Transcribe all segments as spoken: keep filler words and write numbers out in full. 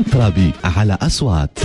ترابي على أصوات.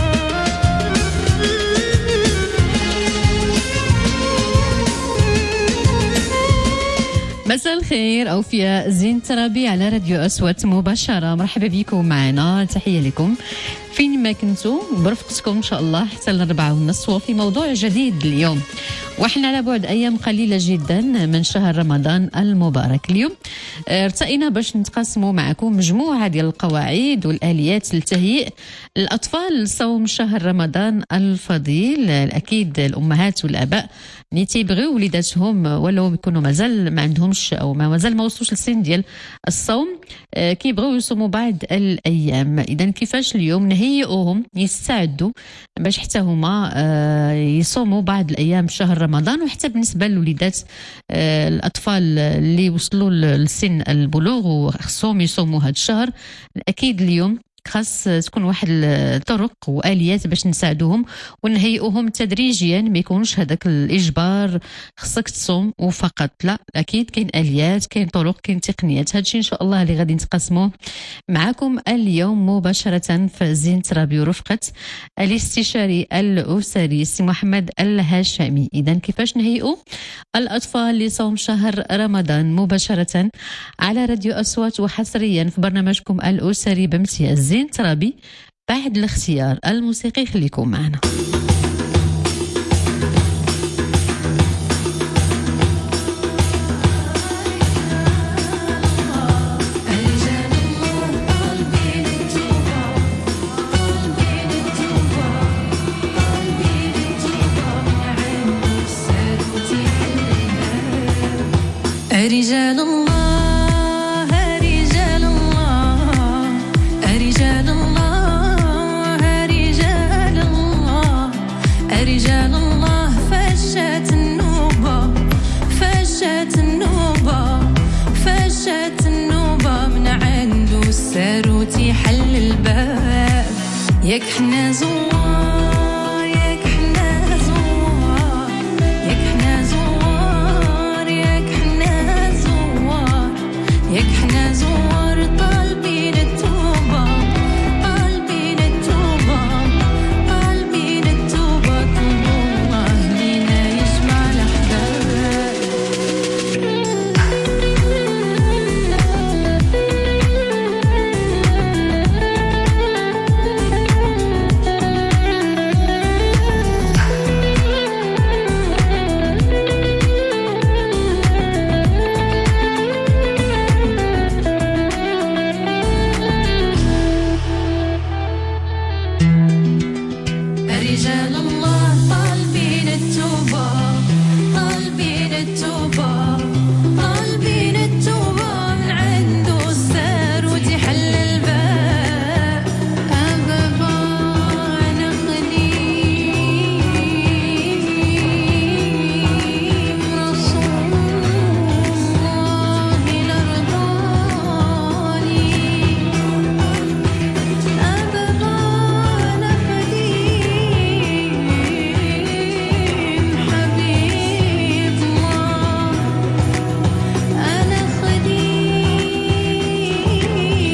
مساء الخير أوفياء زين ترابي على راديو أصوات مباشرة. مرحبا بكم معنا، تحية لكم فين ما كنتوا، برفقتكم إن شاء الله حتى الأربعة ونص، وفي موضوع جديد اليوم، وإحنا على بعد أيام قليلة جدا من شهر رمضان المبارك. اليوم ارتئينا باش نتقاسموا معكم مجموعة ديال القواعد والآليات لتهيئ الأطفال لصوم شهر رمضان الفضيل. أكيد الأمهات والآباء اللي تيبغيو وليداتهم ولو يكونوا مازال ما عندهمش أو ما مازال ما وصلوش للسن ديال الصوم، كيبغيو يصوموا بعض الأيام. إذا كيفاش اليوم نهيئوهم يستعدوا باش حتى هما يصوموا بعض الأيام شهر رمضان، وحتى بالنسبة للوليدات الأطفال اللي وصلوا لسن البلوغ وخصهم يصوموا هذا الشهر، أكيد اليوم خاص تكون واحد الطرق واليات باش نساعدوهم ونهيئوهم تدريجيا، ما يكونش هذاك الاجبار خصك تصوم وفقط، لا اكيد كاين اليات، كاين طرق، كاين تقنيات. هذا الشيء ان شاء الله اللي غادي نتقاسموه معكم اليوم مباشره في زين ترابي ورفقه الاستشاري الاسري سي محمد الهاشمي. اذا كيفاش نهيئوا الاطفال لصوم شهر رمضان مباشره على راديو اصوات وحصريا في برنامجكم الاسري بامتياز زين ترابي بعد الاختيار الموسيقي. خليكم معنا. رجال الله رجال الله رجال الله رجال الله رجال الله فشت النوبة فشت النوبة فشت النوبة من عنده الساروت يحل الباب. ياك حنا زوار ياك حنا زوار ياك حنا زوار ياك حنا زوار ياك حنا زوار طالبين التوبة طالبين التوبة طالبين التوبة. طلب الله لينا يجمع الأحباب. رجال الله طالبين التوبة طالبين التوبة طالبين التوبة من عنده الساروت يحل الباب. أبابا أنا خليل رسول الله لرضاني. أبابا أنا خليل حبيب الله. أنا خليل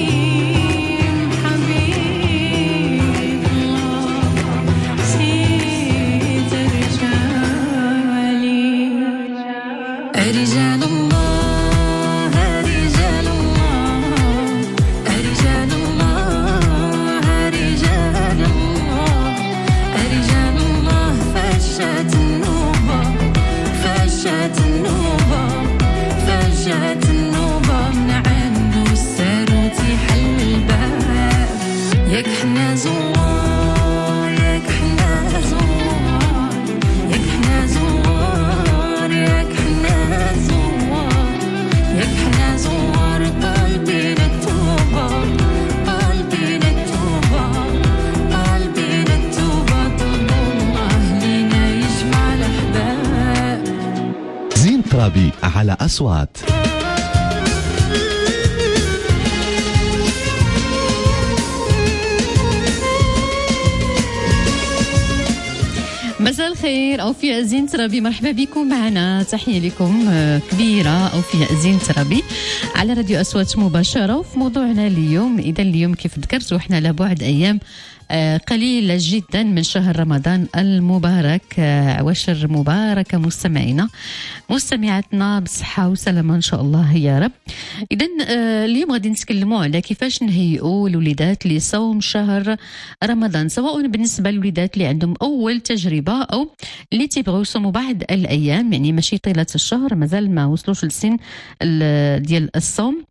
حبيب الله. سيد رجالي رجال الله رجال الله رجال الله رجال الله رجال الله فشت النوبة فشت النوبة فشت النوبة من عنده الساروت يحل الباب. ياك حنا زوار ياك حنا زوار ياك حنا زوار ياك حنا زوار ياك حنا زوار طالبين التوبة طالبين التوبة طالبين التوبة. طلب الله لينا يجمع الأحباب. زين ترابي على أصوات. مساء الخير أوفياء زين ترابي، مرحبا بكم معنا. تحية لكم كبيرة. أوفياء زين ترابي على راديو أصوات مباشرة. وفي موضوعنا اليوم، إذا اليوم كيف ذكرت وإحنا لبعد أيام قليلة جدا من شهر رمضان المبارك. عواشر مباركة مستمعينا مستمعاتنا بصحة وسلامة إن شاء الله يا رب. إذن اليوم غادي نتكلموا على كيفاش نهيئوا الوليدات لصوم شهر رمضان، سواء بالنسبة للوليدات اللي عندهم أول تجربة أو اللي تيبغيو يصوموا بعد الأيام، يعني ماشي طيلة الشهر، مازال ما وصلوش للسن ديال الصوم.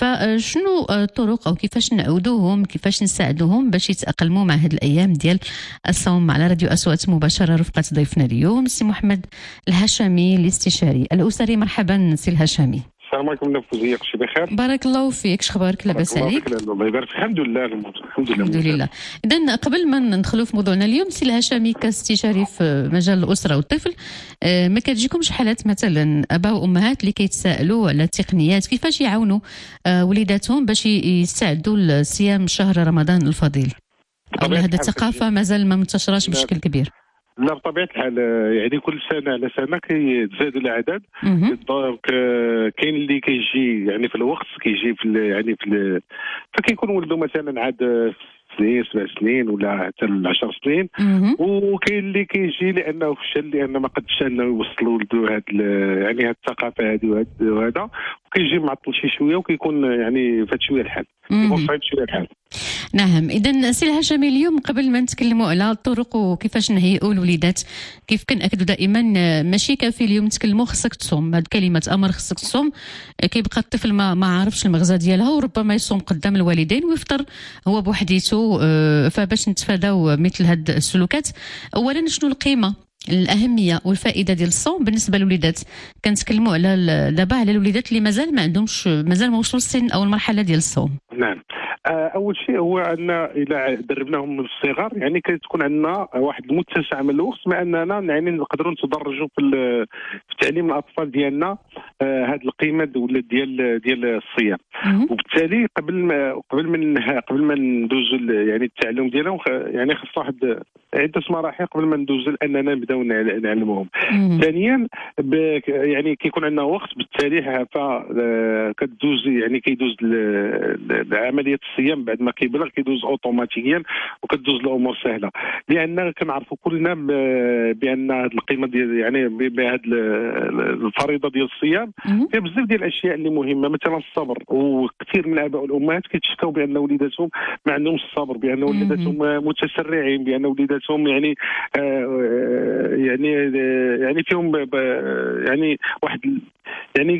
فشنو الطرق أو كيفاش نعودوهم، كيفاش نساعدوهم باش يتأقلموا مع هذه الأيام ديال الصوم؟ على راديو أصوات مباشرة رفقة ضيفنا اليوم سي محمد الهشامي الاستشاري الأسري. مرحبا سي الهشامي. السلام عليكم نفوزية، كلشي بخير؟ بارك الله فيك، شخبارك؟ لاباس عليك؟ الله يبارك فيك. الحمد لله الحمد لله الحمد لله. إذن قبل ما ندخلوا في موضوعنا اليوم، سي الهشامي كاستشاري في مجال الأسرة والطفل، ما كتجيكمش حالات مثلا آباء وأمهات اللي كيتساءلوا على التقنيات كيفاش يعاونوا وليداتهم باش يستعدوا لصيام شهر رمضان الفضيل؟ أو هذه الثقافة مازال ما منتشراش بشكل كبير؟ لا بطبيعه الحال، يعني كل سنه على سنه كيتزادوا الاعداد. دونك كاين اللي كيجي يعني في الوقت، كيجي في يعني في فكيكون ولده مثلا عاد سنين سبع سنين ولا حتى عشر سنين، وكاين اللي كيجي لانه فشل، لان ما قدش انه يوصل ولده هاد يعني هاد الثقافه هذه وهذا، وكيجي معطل شي شويه وكيكون يعني فات شويه الحال، يكون صعيب شويه الحال. نعم. إذا سي الهشامي، اليوم قبل ما نتكلموا على الطرق وكيفاش نهيئوا الوليدات، كيف كنأكدوا دائما ماشي كافي اليوم تكلموا خصك تصوم، هاد كلمة أمر خصك تصوم كيبقى الطفل ما ما عارفش المغزى ديالها، وربما يصوم قدام الوالدين ويفطر هو بوحديته. فباش نتفاداو مثل هاد السلوكات، أولا شنو القيمة الأهمية والفائدة ديال الصوم بالنسبة للوليدات؟ كنتكلموا على دابا على الوليدات اللي مازال ما عندهمش مازال ما وصلوا السن أو المرحلة ديال الصوم. نعم. اول شيء هو ان الى دربناهم من الصغر، يعني كتكون عندنا واحد المتسع من الوقت، مع اننا يعني نقدروا نتدرجوا في في تعليم الاطفال ديالنا هذه القيمه ولا ديال ديال الصيام. وبالتالي قبل ما قبل من قبل ما ندوزوا يعني التعلم ديالهم، يعني خص واحد عده مراحل قبل ما ندوزوا اننا نبداو نعلموهم. ثانيا يعني كيكون عندنا وقت، بالتالي فكتدوز يعني كيدوز عمليه الصيام بعد ما كيبلغ كيدوز اوتوماتيكيا وكتدوز الامور سهله، لان كنعرفوا كلنا بان هذه القيمه ديال يعني بهذه الفريضه ديال الصيام فيها بزاف ديال الاشياء اللي مهمه، مثلا الصبر. وكثير من الاباء والامهات كيتشكاو بان وليداتهم ما عندهمش الصبر، بان وليداتهم متسرعين، بان وليداتهم يعني آه يعني يعني فيهم يعني واحد يعني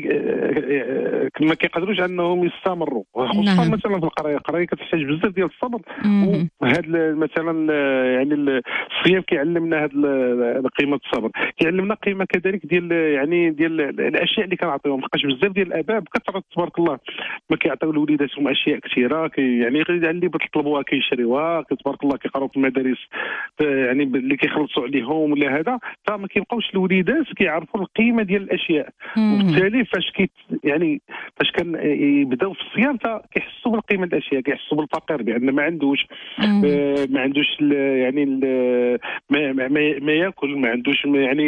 ما كيقدروش انهم يستمروا، خصوصا مثلا في القرايه. القرايه كتحتاج بزاف ديال الصبر، وهذا مثلا يعني الصيام كيعلمنا هذه قيمه الصبر، كيعلمنا قيمه كذلك ديال يعني ديال الاشياء اللي كنعطيهم. لحقاش بزاف ديال الاباء بكثره تبارك الله ما كيعطيو لوليداتهم اشياء كثيره، كي يعني اللي بيطلبوها كيشريوها، تبارك الله كيقراو في المدارس يعني اللي كيخلصوا عليهم ولا هذا، فما كيبقاوش الوليدات كيعرفوا القيمه ديال الاشياء. وبالتالي فاش كي يعني فاش كان يبداو في الصيام فكيحسوا بالقيمه ديال الاشياء، كيحسوا بالفقر بان ما عندوش آه ما عندوش يعني ما, ما, ما ياكل، ما عندوش يعني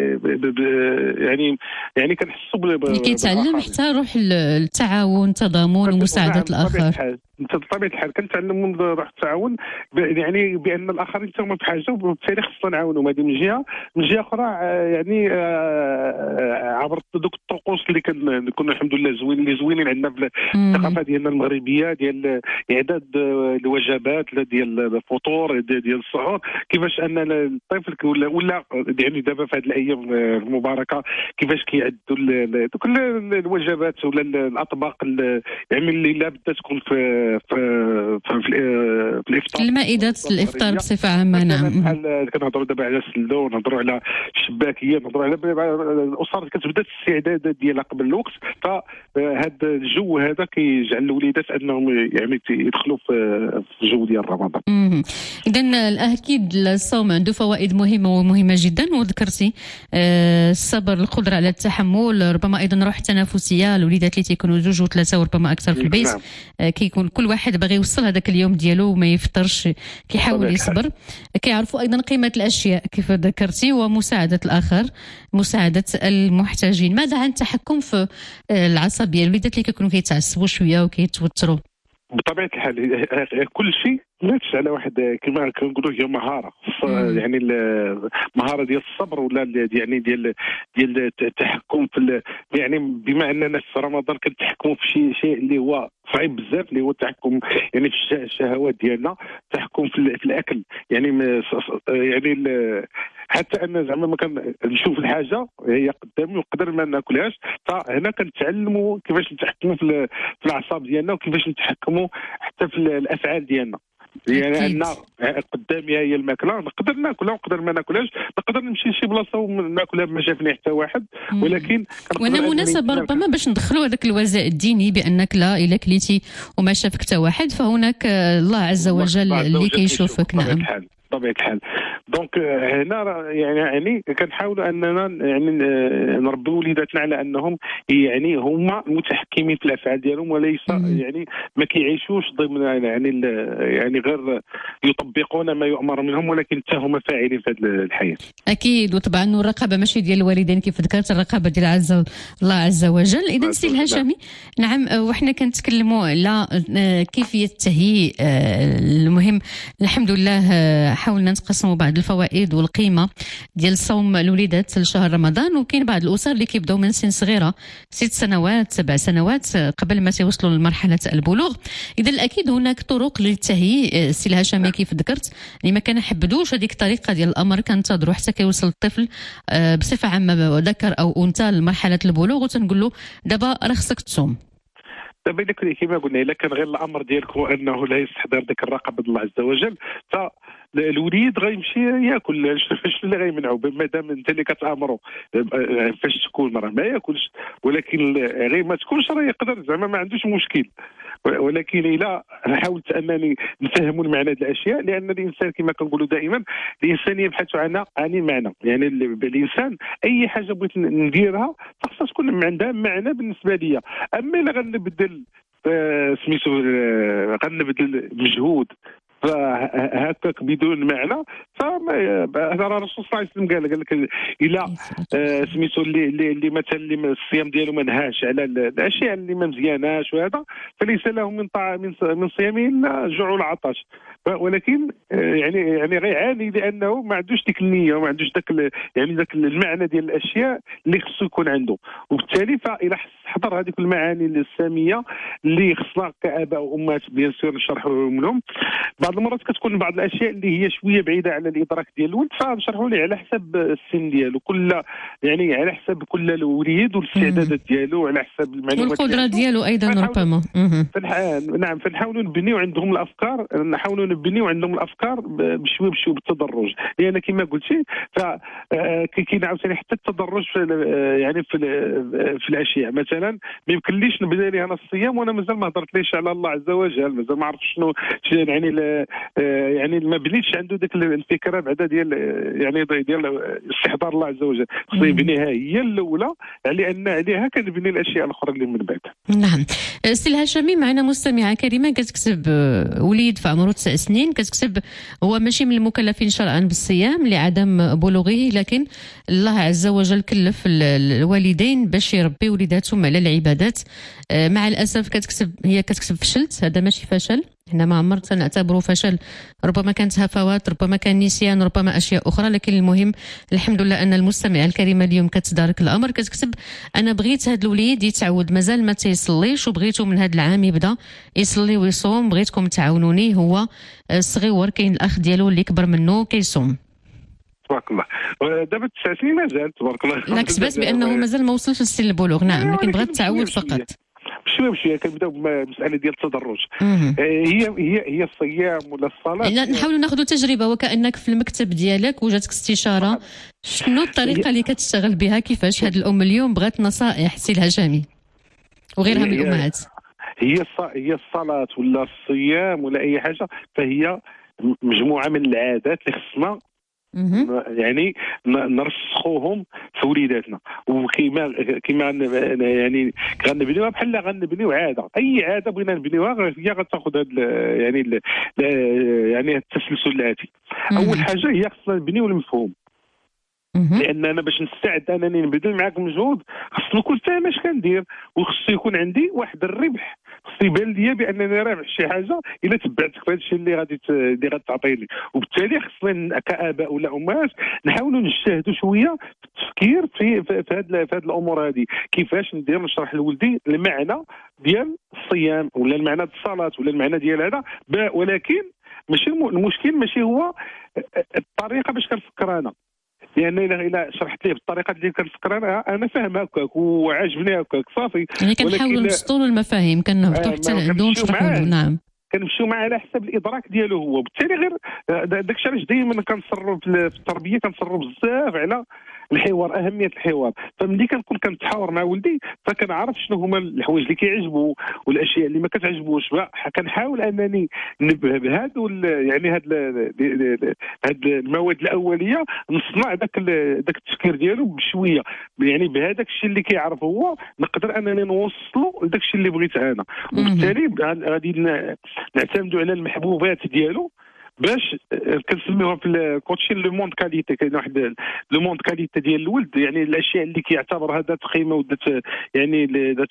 يعني يعني كنحسوا كيتعلم حتى روح التعاون، التضامن ومساعده الاخر. انت بطبيعه الحال كنتعلم من روح التعاون، يعني بان الاخرين حتى بحاجه، وبالتالي خصنا نعاونوا. هذه من جهه. من جهه اخرى يعني عبر دوك الطقوس اللي كنا الحمد لله زوين اللي زوينين عندنا في الثقافه ديالنا المغربيه، ديال اعداد الوجبات ديال الفطور ديال السحور، كيفاش ان الطفل ولا ولا يعني دابا في هذه الايام المباركه كيفاش كيعدوا كل الوجبات ولا الاطباق يعني اللي لابد تكون في في في, في الافطار، المائده الافطار بصفه عامه. نعم. كنهضروا دابا على السلو، نهضروا على الشباكيه، نهضروا على الاسر كتبدا الاستعداد ديالها قبل الوقت. فهذا الجو هذا كيجعل الوليدات انهم يعني يدخلوا في الجو ديال رمضان. اذا اكيد الصوم عنده فوائد مهمه ومهمه جدا، وذكرتي الصبر، القدره على التحمل، ربما ايضا روح التنافسيه. الوليدات اللي تيكونوا زوج وثلاثه وربما اكثر في البيت كيكون كل واحد باغي يوصل هذاك اليوم ديالو وما كيفطرش، كيحاول بطبيعة يصبر، كيعرفوا ايضا قيمه الاشياء كيف ذكرتي، ومساعده الاخر، مساعده المحتاجين. ماذا عن التحكم في آه، العصبيه، الوليدات اللي كيكونوا كيتعصبوا شويه وكيتوتروا؟ بطبيعه الحال كل شيء ماتش على واحد كما كنقولوا هي مهاره، مم. يعني المهاره ديال الصبر ولا ال- يعني ديال ديال التحكم في ال- يعني بما اننا في رمضان كنتحكموا في شيء شيء اللي هو صعيب بزاف، اللي هو التحكم يعني في الش- الشهوات ديالنا، التحكم في, ال- في الاكل، يعني م- ص- ص- يعني ال- حتى ان زعما ما كنشوف الحاجه هي قدامي ونقدر ما ناكلهاش، فهنا كنتعلموا كيفاش نتحكموا في ال- في الاعصاب ديالنا، وكيفاش نتحكموا حتى في ال- الافعال ديالنا. يعني أكيد. ان قدامي هي الماكله نقدر ناكلها ونقدر ما ناكلهاش، نقدر نمشي لشي بلاصه وناكلها ما شافني حتى واحد، مم. ولكن كنقدر وانا أنني مناسبه ناكل. ربما باش ندخلوا هذاك الوزاء الديني بانك لا الا كليتي وما شافك حتى واحد فهناك آه، الله عز وجل الله عز اللي وجل كيشوفك. بطبيعة نعم. الحال بطبيعه الحال. دونك آه، هنا راه يعني يعني كنحاولوا اننا يعني آه، نربوا وليداتنا على انهم يعني هما متحكمين في الافعال ديالهم، وليس مم. يعني ما كيعيشوش ضمن يعني ال- يعني غير يطبقون ما يؤمر منهم، ولكن حتى هما فاعلين في هذه الحياه. اكيد. وطبعا الرقابه ماشي ديال الوالدين كيف ذكرت، الرقابه ديال عز الله عز وجل. اذا عز سي وجل. الهاشمي، نعم، آه، وحنا كنتكلموا على آه، كيفيه تهيئ آه، المهم الحمد لله آه، حاولنا نتقسموا بعض الفوائد والقيمه ديال صوم الوليدات لشهر رمضان. وكاين بعض الاسر اللي كيبداو من سن صغيره، ست سنوات سبع سنوات آه، قبل ما توصلوا لمرحله البلوغ. اذا اكيد هناك طرق للتهيئ. آه، سي الهاشمي كيف ذكرت يعني ما كنحبدوش هذيك الطريقه ديال الامر، كنتظروا حتى كيوصل الطفل آه، بصفه عامه ذكر او انثى لمرحله البلوغ وتنقول له دابا راه خصك تصوم. دابا الا كنت كما قلنا الا كان غير الامر ديالك هو انه لا يستحضر ذاك الرقابه الله عز وجل، فالوليد غيمشي ياكل. شنو اللي غيمنعو مادام انت اللي كتامرو فاش تكون راه ما ياكلش، ولكن غير ما تكونش راه يقدر زعما ما عندوش مشكل. ولكن الا حاولت انني نفهموا المعنى ديال الاشياء، لان الانسان كما كنقولوا دائما الانسان يبحث عن عن معنى، يعني الانسان اي حاجه بغيت نديرها خاصها تكون عندها معنى بالنسبه لي. اما الا غنبدل آه، سميتو آه، غنبدل مجهود فهكاك بدون معنى، فما هذا راه الرسول صلى الله عليه وسلم قال قال لك الا آه، سميتو اللي اللي اللي مثلا اللي الصيام ديالو ما نهاش على الاشياء اللي ما مزياناش وهذا، فليس له من طاعه من من صيامه الا الجوع والعطش. ولكن آه، يعني يعني غيعاني لانه ما عندوش ديك النيه وما عندوش ذاك ال- يعني ذاك المعنى ديال الاشياء اللي خصو يكون عنده. وبالتالي فإلا حضر هذيك المعاني الساميه اللي خصنا كاباء وامهات بيان سور نشرحوا لهم، بعض المرات كتكون بعض الاشياء اللي هي شويه بعيده على الادراك ديال الولد، فنشرحوا ليه على حسب السن ديالو، كل يعني على حسب كل وليد والاستعدادات ديالو وعلى حسب المعلومات والقدره ديالو ايضا فنحاول- ربما. مهم. فنح... نعم فنحاولوا نبنيو عندهم الافكار، نحاولوا نبنيو عندهم الافكار ب- بشويه بشويه بالتدرج، لان كما قلتي ف آه، كي- كاين عاوتاني حتى التدرج في ال- آه، يعني في ال- في الاشياء. مثلا ما يمكنليش نبدا لي انا الصيام وانا مازال ما هضرتليش على الله عز وجل، مازال ما عرفت شنو شنو يعني ال- آه، يعني ما بنيتش عنده ديك الفكره بعدا ديال آه، يعني ديال استحضار الله عز وجل. خصني يبنيها هي الاولى، لان عليها كنبني الاشياء الاخرى اللي من بعد. نعم. سي الهاشمي، معنا مستمعه كريمه كتكتب آه، وليد في عمره تسع سنين، كتكتب هو ماشي من المكلفين شرعا بالصيام لعدم بلوغه، لكن الله عز وجل كلف ال- الوالدين باش يربي وليداتهم على العبادات. آه، مع الاسف كتكتب هي كتكتب فشلت. هذا ماشي فشل، حنا ما عمرت نعتبره فشل، ربما كانت هفوات، ربما كان نسيان، ربما اشياء اخرى، لكن المهم الحمد لله ان المستمعه الكريمه اليوم كتدارك الامر. كتكتب انا بغيت هذا الوليد يتعود مازال ما تيصليش، وبغيتو من هذا العام يبدا يصلي ويصوم، بغيتكم تعاونوني. هو آه، صغيور، كاين الاخ ديالو اللي كبر منه كيصوم. تبارك الله. دابا تسع سنين مازال تبارك الله. لا، كتبات بانه مازال ما وصلش لسن البلوغ. نعم، لكن بغات التعود فقط. بشويه بشويه كنبداو بمساله ديال التدرج. مهم. آه، هي هي هي الصيام ولا الصلاه. لا، نحاولوا ناخذوا تجربه وكانك في المكتب ديالك وجاتك استشاره. شنو الطريقه اللي كتشتغل بها؟ كيفاش هاد الام اليوم بغات نصائح سي الهشامي وغيرها من هي- الامهات؟ هي الص- هي الصلاه ولا الصيام ولا اي حاجه، فهي م- مجموعه من العادات اللي خصنا مهم. يعني ن- نرسخوهم في وليداتنا. وكيما كيما ن- يعني غنبنيوها بحال غنبنيو عاده، اي عاده بغينا نبنيوها هي غتاخذ هذا يعني ال- ال- يعني التسلسل الاتي. اول حاجه هي خصنا نبنيو المفهوم، مهم. لان انا باش نستعد انني نبذل معاك مجهود خصني نكون فاهم اش كندير، وخصو يكون عندي واحد الربح، خصو يبان ليا بانني رابح شي حاجه الا تبعتك في هذا الشيء اللي غادي ت- اللي غتعطيني. وبالتالي خصنا كاباء ولا امهات نحاولوا نجتهدوا شويه في التفكير في في في هذه في هذه الامور هذه، كيفاش ندير نشرح لولدي المعنى ديال الصيام ولا المعنى ديال الصلاه ولا المعنى ديال هذا، ب- ولكن ماشي الم- المشكل ماشي هو الطريقه باش كنفكر انا، لان الا الا شرحت ليه بالطريقه اللي كنفكر انا انا فاهم هكاك وعاجبني هكاك صافي. يعني كنحاولوا ولكن نبسطوا له المفاهيم، كنهبطوا آه، حتى ما لعنده كنمشيو ونشرحوا له. معاه. نعم. كنمشيو معاه على حسب الادراك ديالو هو، وبالتالي غير داك الشيء علاش دائما كنصروا في التربيه كنصروا بزاف على الحوار، اهميه الحوار. فملي كنكون كنتحاور مع ولدي فكنعرف شنو هما الحوايج اللي كيعجبو والاشياء اللي ما كتعجبوش، كنحاول انني نبه بهادو يعني هاد هاد المواد الاوليه نصنع داك داك التفكير ديالو بشويه، يعني بهذاك الشيء اللي كيعرف هو نقدر انني نوصلو لداك الشيء اللي بغيت انا. وبالتالي غادي نعتمدوا على المحبوبات ديالو باش كنسميوها في الكوتشين لو موند كاليتي. كاين واحد لو موند كاليتي ديال الولد، يعني الاشياء اللي كيعتبرها ذات قيمه وذات يعني ذات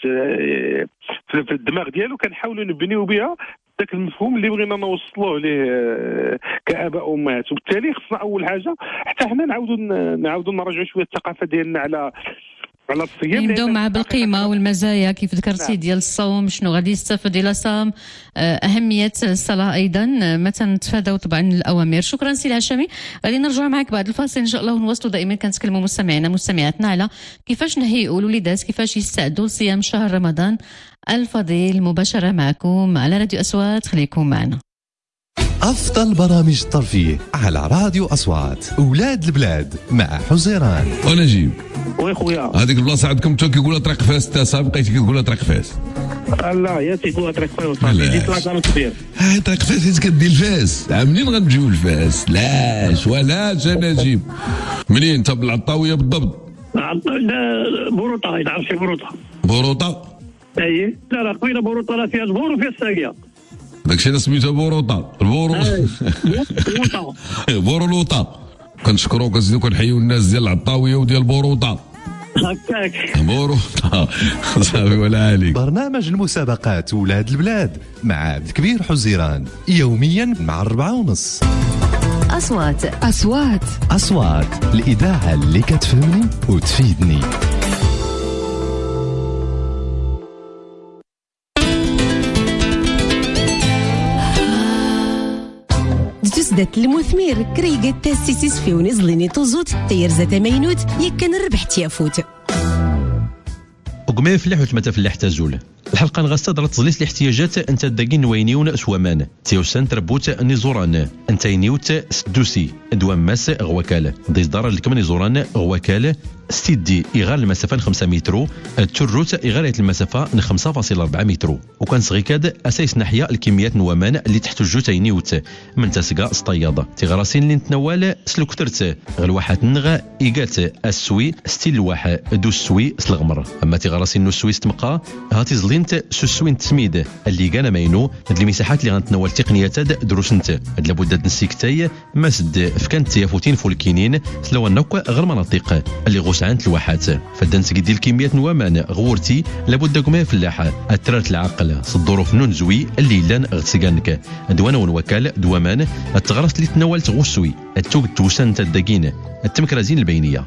في الدماغ ديالو كنحاولوا نبنيو بها ذاك المفهوم اللي بغينا نوصلوه ليه كاباء وامهات. وبالتالي خصنا اول حاجه حتى حنا نعاودوا نعاودوا نراجعوا شويه الثقافه ديالنا على على الصيام، نبداو مع بالقيمه والمزايا كيف ذكرتي. نعم. ديال الصوم، شنو غادي يستفاد الى صام، اهميه الصلاه ايضا، متى نتفاداو طبعا الاوامر. شكرا سي الهشامي. غادي نرجعوا معك بعد الفاصل ان شاء الله ونواصلوا. دائما كنتكلموا مستمعينا مستمعاتنا على كيفاش نهيئوا الوليدات كيفاش يستعدوا لصيام شهر رمضان الفضيل. مباشره معكم على راديو اصوات، خليكم معنا. أفضل برامج الترفيه على راديو أصوات. أولاد البلاد مع حزيران ونجيب. وي خويا هذيك البلاصه عندكم تو كيقولوا طريق فاس، تا صاحب بقيتي كتقولوا طريق فاس. لا يا تيقولوا طريق فاس صافي جيت لاكار كبير. ها طريق فاس حيت كدير الفاس، عا منين غنجيو الفاس؟ لاش ولاش نجيب. منين انت بالعطاويه بالضبط؟ بوروطه، اذا عرفتي بوروطه. بوروطه؟ اي لا لا قبيله بوروطه، لا فيها البور وفيها الساقيه. داكشي اللي سميتو بوروطه. البورو بوروطه بورولوطه. كنشكروك ازيدو كنحيو الناس ديال العطاويه وديال بوروطه. هكاك بوروطه صافي ولا عليك. برنامج المسابقات أولاد البلاد مع عبد الكبير حزيران يوميا مع الربعة ونص. أصوات أصوات أصوات، الإذاعة اللي كتفهمني وتفيدني. تسدت المثمير كريقة تاسيسيس في ونزليني توزوت تير زتا مينوت يكن الربح تيافوت وقمي فلاح وتمتا فلاح تازول. الحلقه نغاستا درت تزليس الاحتياجات انت داكين نوينيون سوامان تيوسان تربوت نيزوران انت ينيوت سدوسي دوام ماس غوكال ديز دار الكمن نيزوران غوكال ستيدي إغال المسافة خمسة مترو تشروت إغالية المسافة خمسة فاصلة أربعة مترو وكان صغيكاد أساس ناحية الكميات نوامان اللي تحت الجوتين نيوت من تسقى سطياضة تغراسين اللي نتنوال سلوكترت غلواحات نغا إيقات السوي ستيل الواحة دو السوي سلغمر أما تغراسين نو السوي ستمقى هاتي زلينت سوسوين تسميد اللي كان ماينو هاد المساحات اللي غنتناول تقنيات دروسنت هاد لابد نسيكتاي مسد فكانت تيافوتين فولكينين سلو النوك غير مناطق اللي غوسعانت الواحات فدان تقدي الكميات نوامان غورتي لابد كما فلاحه الترات العقل الظروف نون زوي اللي لان غتسكانك دوانا ونوكال دوامان التغرس اللي تناولت غوسوي التوك توسان تدقين التمكرازين البينيه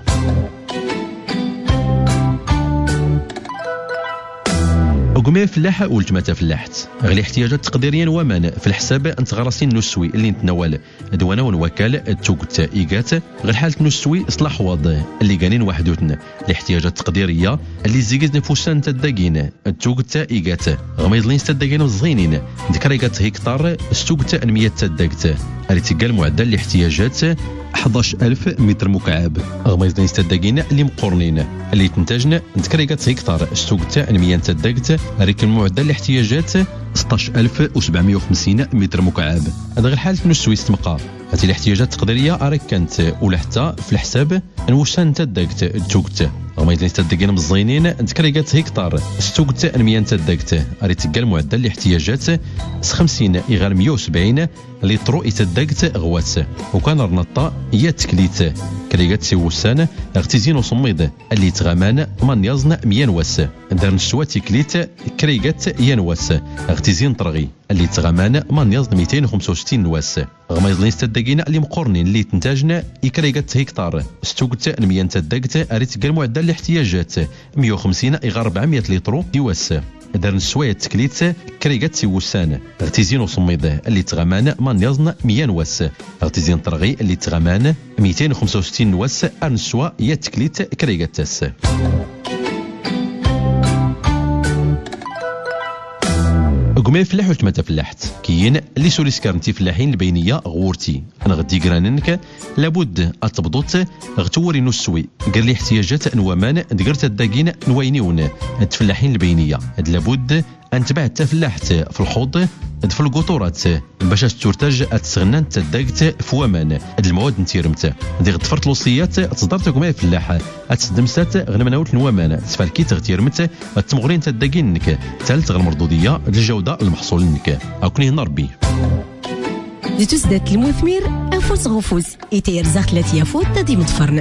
وقمي فلاحة والجماعة فلاحت غلي احتياجات تقديريا ومان في الحساب انت غراسين نسوي اللي نتناول دوانا ونوكال التوقت ايقات غير حالة نسوي اصلاح واض اللي قانين وحدوتنا الاحتياجات التقديرية اللي زيقت نفوسان تدقين التوقت ايقات غميزلين تدقين وزغينين ذكريقات هكتار التوقت انمية تدقت اللي تقال معدل الاحتياجات أحد عشر ألف متر مكعب. غميزنا يستدقين اللي مقورنين اللي تنتجنا نتكريقات هكتار ستوقتا مية تدقت ريك المعدل الاحتياجات ستة عشر ألف وسبعمية وخمسين متر مكعب. هذا غير حالة نسويس تبقى هذه الاحتياجات التقديريه راك كانت ولا حتى في الحساب واش انت داكت توقت غما اذا تدقين مزينين نتكريقات هكتار ستوقت مية تدقت ري تلقى المعدل الاحتياجات خمسين غير مية وسبعين لترو يتدقت غوات وكان رنطا هي تكليت كريقات سيوسان اغتزين وصميد اللي تغامان من يزن مية واس دار نشوا تكليت كريقات ينواس اغتزين طرغي اللي تغامان من يزن مئتين وخمسة وستين واس غما يزلين ستدقين اللي مقورنين اللي تنتاجنا يكريقات هكتار ستوقت مية تدقت ري تلقى المعدل الاحتياجات مية وخمسين غير أربعمية لترو يواس دار نسوايا تكليت كريقات سيوسان اغتزين وصميد اللي تغامان من يزن مية واس اغتزين طرغي اللي تغامان مئتين وخمسة وستين واس ارنسوا يا تكليت كريقات تاس. قمي فلاح وتما تفلاحت كاين اللي سوليس كارنتي فلاحين البينيه غورتي انا غدي كراننك لابد اتبضوت غتوري نسوي قال لي احتياجات انوامان دقرت الداكين نوينيون الفلاحين البينيه هاد لابد ان تبع تفلاحت في الخوض في القطورات باش تورتاج اتسغنى تداكت فوامان هاد المواد نتيرمت دي غتفرت الوصيات تصدرت كما فلاح اتسدمسات غنمناوت نوامان تفالكي تغتيرمت التمغرين تداكينك ثالث غير المردوديه للجوده المحصول منك اكوني هنا ربي دي تسدات المثمر انفوس غفوس يتير زاخ ثلاثة فوت تدي متفرن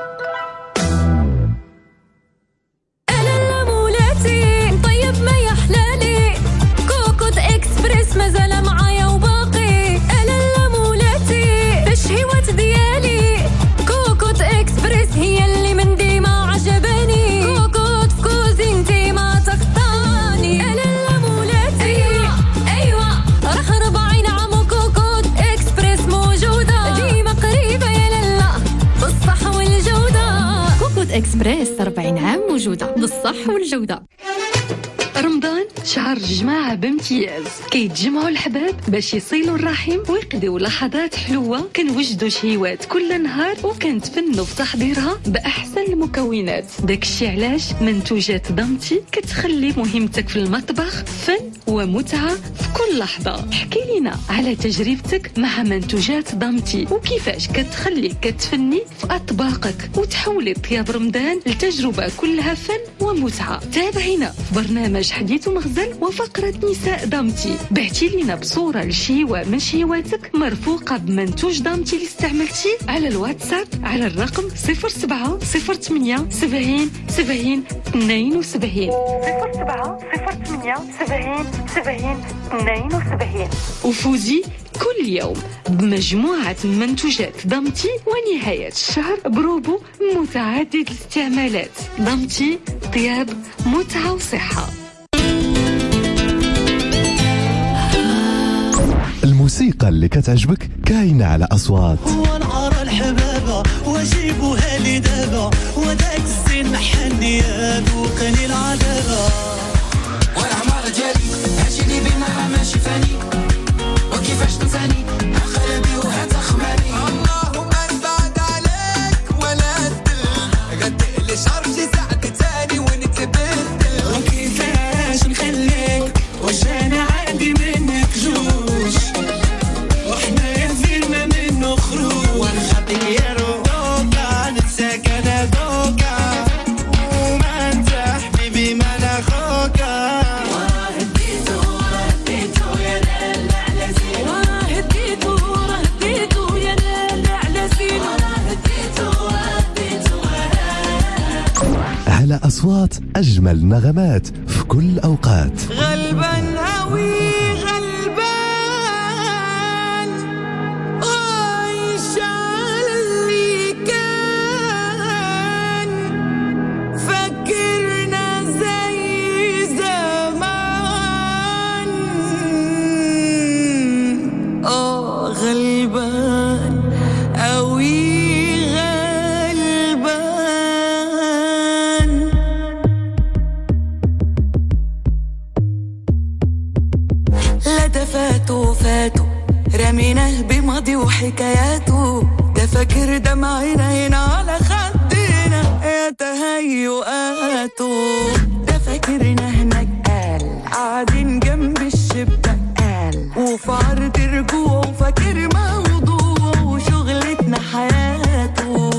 مازال معايا وباقي انا اللامولاتي الشهوات ديالي كوكوت اكسبريس هي اللي من ديما عجباني كوكوت في كوزينتي ما تخطاني انا اللامولاتي ايوه ايوه راه ربعين عام كوكوت اكسبريس موجوده ديما قريبه يا لالا بالصح والجوده كوكوت اكسبريس أربعين عام موجوده بالصح والجوده. رمضان شهر الجماعة بامتياز كيتجمعوا الحباب باش يصيلوا الرحم ويقضيوا لحظات حلوة كنوجدوا شهيوات كل نهار وكنتفنوا في تحضيرها بأحسن المكونات داكشي علاش منتوجات ضمتي كتخلي مهمتك في المطبخ فن ومتعة في كل لحظة. احكي لنا على تجربتك مع منتوجات ضمتي وكيفاش كتخليك كتفني في أطباقك وتحولي طياب رمضان لتجربة كلها فن ومتعة. تابعينا في برنامج حديث ومغزل وفقرة نساء ضمتي بعتي لنا بصورة لشيوة من شيواتك مرفوقة بمنتوج ضمتي اللي استعملتيه على الواتساب على الرقم صفر سبعة صفر ثمانية سبعين سبعين اثنين وسبعين صفر سبعة صفر ثمانية سبعين سبعين اثنين وسبعين وفوزي كل يوم بمجموعة منتوجات ضمتي ونهاية الشهر بروبو متعدد الاستعمالات. ضمتي طياب متعة وصحة. الموسيقى اللي كتعجبك كاينة على أصوات ونعرى الحبابة وجيبوها لي دابا وداك الزين محني ذوقني العذابة والعمارة ديالي هاجيني بما ماشي فاني وكيفاش تنساني قلبي وهتخماني اللهم نبعد عليك ولا تدل غدق لي شعر شي ساعة تاني ونتبدل وكيفاش نخليك وجانا عندي منك جوش وحنا ينزلنا منه خروج ونخطيك يا روكا ننساك انا دوكا وما انت حبيبي ما انا خوكا وهديتو وهديتو يا لالا على زين وهديتو وهديتو يا لالا على زين وهديتو وهديتو على أصوات أجمل نغمات في كل أوقات غلبان هوي غلبان عايش على اللي كان فكرنا زي زمان اه غلبان هوي فاتوا فاتوا رميناه بماضي وحكاياته ده فاكر دمعنا هنا على خدنا يا تهيؤاته، ده فاكرنا هناك قال قاعدين جنب الشباك قال وفي عرض رجوع وفاكر موضوع وشغلتنا حياته.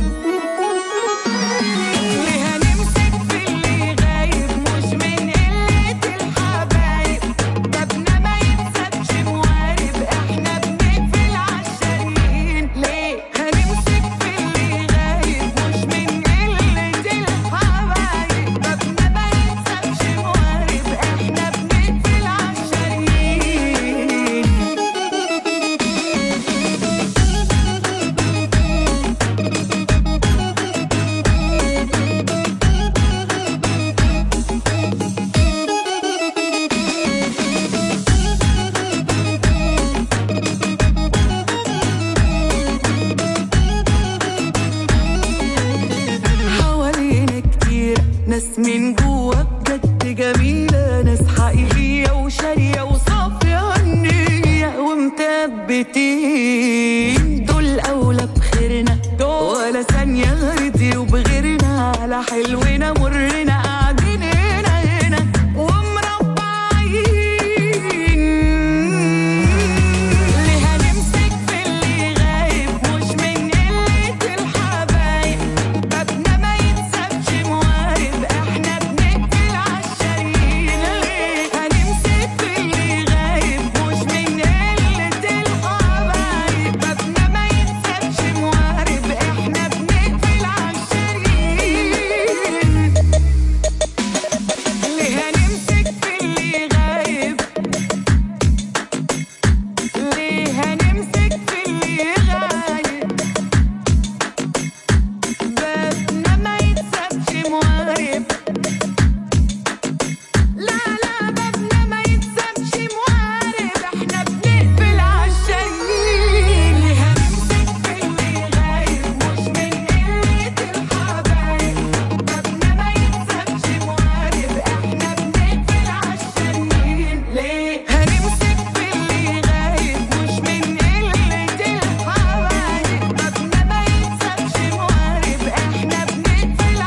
ناس من جوا بجد جميلة، ناس حقيقية وشارية وصافية النية ومثبتين دول أولى بخيرنا ولا ثانية رضيوا بغيرنا على حلونا مرنا قاعدين هنا هنا ومربعين. ليه هنمسك في اللي غايب مش من قلة الحبايب، بابنا ما يتسابش موارب احنا بنقفل عالشاريين. ليه هنمسك في اللي غايب مش من قلة الحبايب، بابنا ما يتسابش موارب احنا بنقفل عالشاريين. ليه هنمسك في اللي غايب، ليه هنمسك في اللي غايب، بابنا ما يتسابش موارب. لا لا بابنا ما يتسابش موارب احنا بنقفل عالشاريين. ليه هنمسك في اللي غايب مش من قلة الحبايب، بابنا ما يتسابش موارب احنا بنقفل عالشاريين. ليه هنمسك في اللي غايب مش من قلة الحبايب، بابنا ما يتسابش موارب احنا بنقفل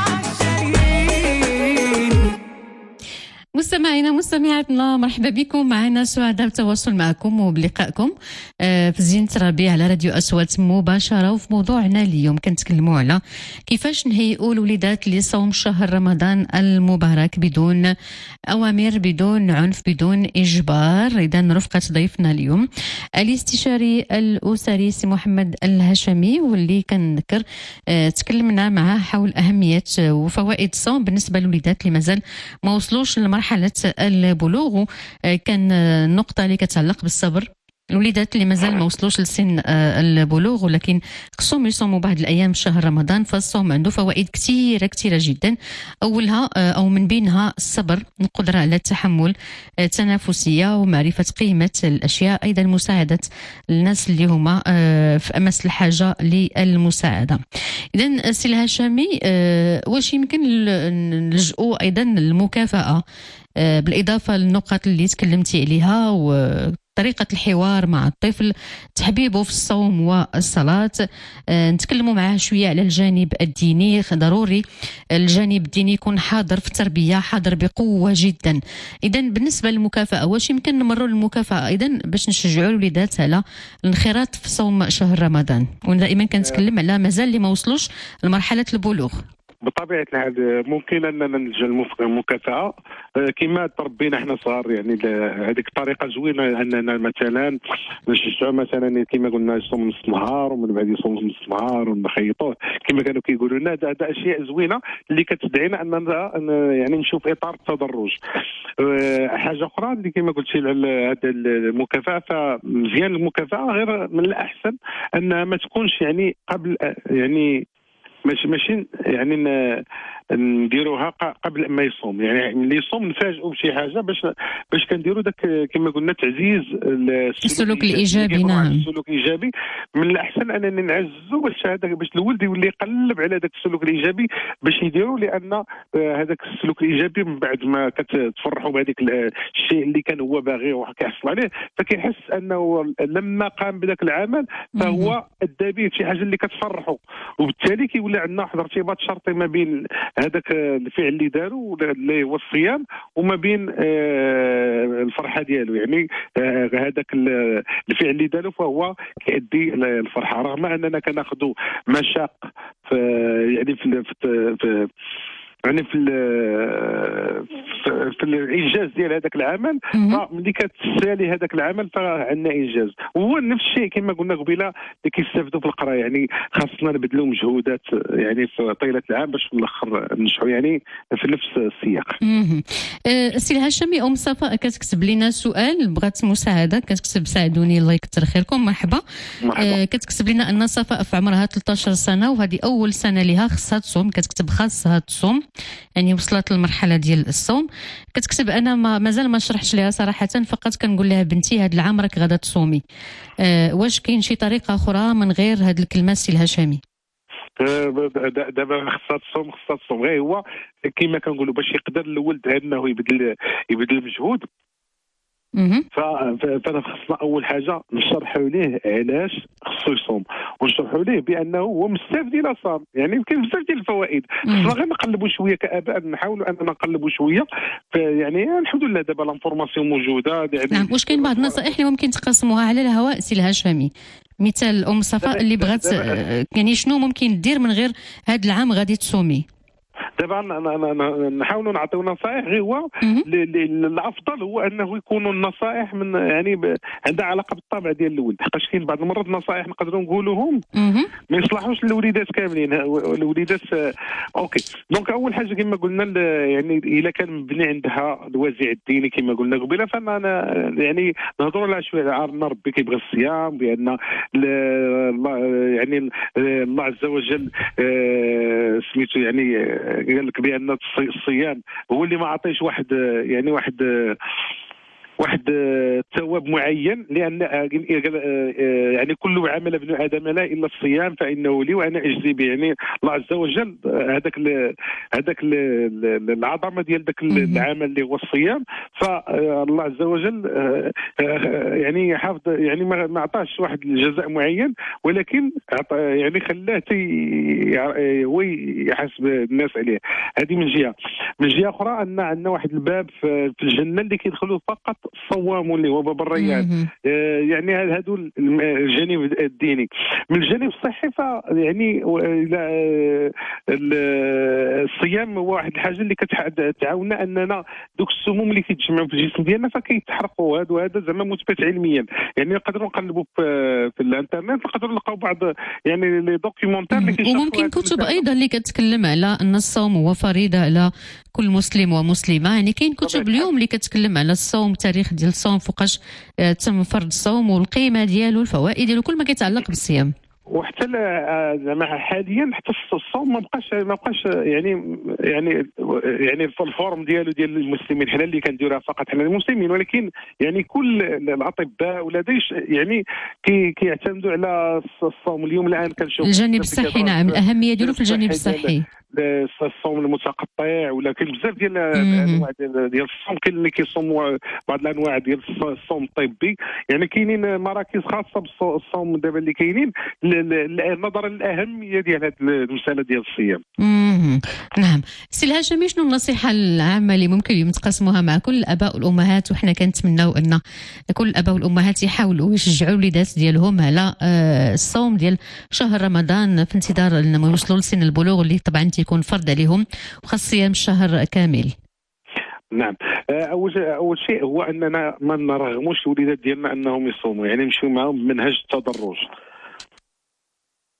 عالشاريين. مستمعينا مستمعاتنا مرحبا بكم معنا، سعداء بالتواصل معكم وبلقائكم آه، في زينة ربيع على راديو أصوات مباشرة. وفي موضوعنا اليوم كنتكلموا على كيفاش نهيئوا الوليدات لصوم شهر رمضان المبارك بدون أوامر بدون عنف بدون إجبار. إذا رفقة ضيفنا اليوم الاستشاري الأسري سي محمد الهشمي، واللي كنذكر آه، تكلمنا معاه حول أهمية وفوائد الصوم بالنسبة للوليدات اللي مازال ما وصلوش لمرحلة البلوغ. كان النقطة اللي كتعلق بالصبر، الوليدات اللي مازال ما وصلوش لسن البلوغ ولكن خصهم يصوموا بعض الايام في شهر رمضان. فالصوم عنده فوائد كثيره كثيره جدا، اولها او من بينها الصبر، القدره على التحمل، التنافسيه ومعرفه قيمه الاشياء، ايضا مساعده الناس اللي هما في امس الحاجه للمساعده. اذا سي الهشامي، واش يمكن نلجؤوا ايضا المكافاه بالاضافه للنقط اللي تكلمتي عليها وطريقه الحوار مع الطفل، تحبيبه في الصوم والصلاه، أه نتكلموا معاه شويه على الجانب الديني. ضروري الجانب الديني يكون حاضر في التربيه، حاضر بقوه جدا. اذا بالنسبه للمكافاه، واش يمكن نمروا للمكافاه ايضا باش نشجعوا الوليدات على الانخراط في صوم شهر رمضان؟ ودائما كنتكلم على مازال اللي ما وصلوش لمرحله البلوغ. بطبيعه الحال ممكن اننا نلجا المكافاه كما تربينا احنا صغار، يعني هذيك الطريقه زوينه اننا مثلا نشجعوا مثلا كما قلنا يصوم نص نهار ومن بعد يصوم نص نهار ونخيطوه كما كانوا كيقولوا لنا. هذا اشياء زوينه اللي كتدعينا اننا يعني نشوف اطار التدرج. حاجه اخرى اللي كما قلتي على هذا المكافاه، فمزيان المكافاه، غير من الاحسن انها ما تكونش يعني قبل يعني ماشي ماشي يعني ن- نديروها ق- قبل ما يصوم، يعني ملي يصوم نفاجئوا بشي حاجه باش باش كنديروا داك كما قلنا تعزيز السلوك الإيجابي، اللي كيهضروا على نعم. السلوك الايجابي. من الاحسن اننا نعززوا باش هذاك باش الولد يولي يقلب على ذاك السلوك الايجابي باش يديروا، لان آه، هذاك السلوك الايجابي من بعد ما كتفرحوا بهذيك ال- الشيء اللي كان هو باغي وكيحصل عليه، فكيحس انه لما قام بذاك العمل فهو ادى به شي حاجه اللي كتفرحوا، وبالتالي كيولي عندنا واحد الارتباط شرطي ما بين هذاك الفعل اللي داروا اللي هو الصيام وما بين آه، الفرحه ديالو. يعني آه، هذاك ال- الفعل اللي داروا فهو كيؤدي الفرحه، رغم اننا كناخذوا مشاق في يعني في في, في يعني في ال- في, في الانجاز ديال هذاك العمل، مهم. فملي كتسالي هذاك العمل فعندنا انجاز. وهو نفس الشيء كما قلنا قبيله اللي كيستافدوا في القراءه، يعني خاصنا نبذلوا مجهودات يعني في طيله العام باش في الاخر ننجحوا يعني في نفس السياق. مهم. أه، سي الهاشمي ام صفاء كتكتب لنا سؤال، بغات مساعده، كتكتب ساعدوني الله يكثر خيركم. مرحبا. مرحبا. أه، كتكتب لنا ان صفاء في عمرها ثلاثة عشر سنه وهذه اول سنه لها خصها تصوم، كتكتب خاصها تصوم، يعني وصلت للمرحله ديال الصوم. كتكتب انا ما مازال ما شرحتش لها صراحه، فقط كنقول لها بنتي هذا العام راك غادا تصومي. أه، واش كاين شي طريقه اخرى من غير هاد الكلمه سي الهاشمي؟ آه، د- دابا خصها تصوم خصها تصوم غير هو كما كنقولوا باش يقدر الولد انه يبذل يبذل مجهود. مهم. ف- ف- فانا خصنا اول حاجه نشرحوا ليه علاش خصو يصوم، ونشرحوا ليه بانه هو مستفيد الى صام، يعني كاين بزاف ديال الفوائد. خصنا غير نقلبوا شويه كاباء، نحاولوا اننا نقلبوا شويه. ف- يعني الحمد لله دابا لانفورماسيون موجوده يعني. نعم. واش كاين بعض النصائح اللي ممكن تقسموها على الهواء سي الهاشمي؟ مثال ام صفاء اللي بغات آه، يعني شنو ممكن دير من غير هذا العام غادي تصومي؟ دابا ن- ن- ن- نحاولوا نعطيو نصائح، غير هو مهم. ل- ل- الافضل هو انه يكونوا النصائح من يعني ب- عندها علاقه بالطبع ديال الولد، حقاش كاين بعض المرات النصائح نقدروا نقولوهم مهم. ما يصلحوش للوليدات كاملين. ه- الوليدات آه، اوكي. دونك اول حاجه كما قلنا ال- يعني اذا كان مبني عندها الوازع الديني كما قلنا قبيله، فانا أنا يعني نهضروا على شويه عارفنا ربي كيبغي الصيام، بان ال- الله يعني ال- الله عز وجل آه، سميتو يعني آه، قال لك بان الصي- الصيام هو اللي ما عطيش واحد آه، يعني واحد آه، واحد آه، ثواب معين، لان آه، قال- آه، آه، يعني كل عمل ابن ادم لا الا الصيام فانه لي وانا اجزي به. يعني الله عز وجل آه، هذاك ال- هذاك ال- ال- العظمه ديال ذاك ال- مهم. العمل اللي هو الصيام، فالله عز وجل آه، آه، يعني حافظ يعني ما ما عطاش واحد الجزاء معين، ولكن عطا- يعني خلاه تي- آه، هو يحاسب الناس عليه. هذه من جهه. من جهه اخرى ان عندنا واحد الباب في في الجنه اللي كيدخلوا فقط الصوام اللي هو باب الريان. مهم. آه، يعني هذو الم- الجانب الديني. من الجانب الصحي فيعني و- إلى، آه، ال- الصيام هو واحد الحاجه اللي كتعاوننا اننا دوك السموم اللي كيتجمعوا في الجسم ديالنا فكيتحرقوا. هذا وهذا زعما مثبت علميا، يعني نقدروا نقلبوا في في الانترنت نقدروا نلقاو بعض يعني لي دوكيومونتير اللي كيشرحوا وممكن هذا كتب المسائل. ايضا اللي كتكلم على ان الصوم هو فريضه على كل مسلم ومسلمه، يعني كاين كتب طبعاً. اليوم اللي كتكلم على الصوم، التاريخ ديال الصوم، فوقاش آه، تم فرض الصوم والقيمه ديالو، الفوائد ديالو، كل ما كيتعلق بالصيام. وحتى ل- زعما حاليا حتى الصوم ما بقاش ما بقاش يعني يعني يعني في الفورم ديالو ديال المسلمين حنا اللي كنديروها فقط حنا المسلمين، ولكن يعني كل الاطباء ولا ديش يعني كي كيعتمدوا على الصوم. اليوم الان كنشوف الجانب الصحي، نعم، الاهميه ديالو في الجانب الصحي الصحي. ديال الصوم المتقطع، ولا كاين بزاف ديال مم. الانواع ديال ديال الصوم. كاين اللي كيصوموا بعض الانواع ديال الصوم الطبي، يعني كاينين مراكز خاصه بالصوم دابا اللي كاينين ل- ل- نظرا للاهميه ديال هذه المساله ديال الصيام. مم. نعم. سي الهاشمي، شنو النصيحه العامه اللي ممكن اليوم تقاسموها مع كل الاباء والامهات؟ وحنا كنتمناو ان كل الاباء والامهات يحاولوا يشجعوا الوليدات ديالهم على آه، الصوم ديال شهر رمضان في انتظار لما يوصلوا لسن البلوغ، اللي طبعا تيكون فرض عليهم وخاص صيام الشهر كامل. نعم. آه، اول شيء اول شيء هو اننا ما نرغموش الوليدات ديالنا انهم يصوموا، يعني نمشيو معاهم بمنهج التدرج.